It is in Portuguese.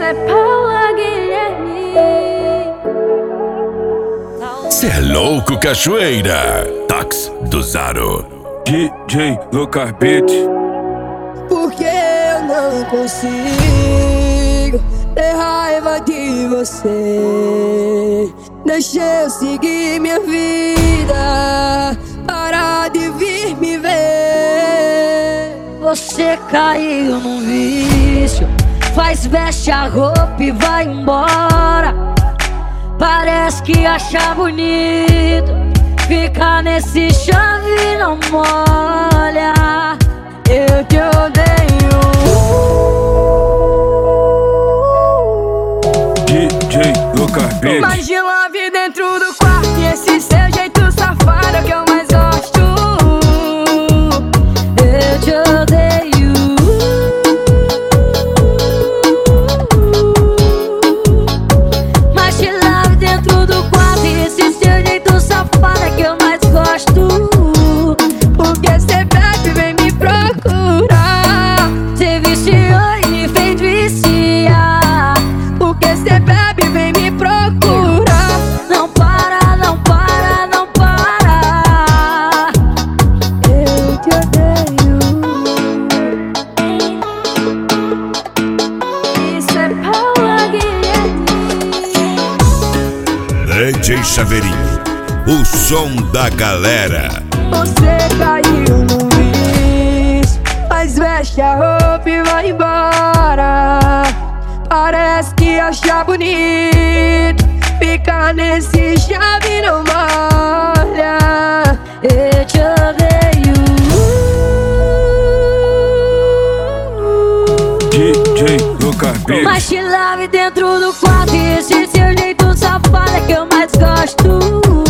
é Paula Guilherme. Cê é louco, cachoeira. Tax do Zaro. DJ Lucas Beat. Porque eu não consigo ter raiva de você. Deixa eu seguir minha vida, parar de vir me ver. Você caiu num vício, faz, veste a roupa e vai embora. Parece que acha bonito ficar nesse chave, não molha. Eu te odeio. DJ Lucas Beat. Mais de love dentro do quarto, e esse seu jeito safado é que eu mais gosto. Eu te odeio. Mais de love dentro do quarto, e esse seu jeito safado é que eu mais gosto. Porque cê bebe, vem me procurar. Cê viciou e me fez viciar. Porque cê bebe, vem me procurar. Não para, não para, não para. Eu te odeio. Isso é Paula Guilherme. DJ Chaveirinho, o som da galera. Você caiu no vício, mas veste a roupa e vai embora. Parece que acha bonito ficar nesse chave, não molha. Eu te odeio. DJ Lucas Beat. Mas te lave dentro do quarto, e esse seu jeito safado é que eu mais gosto.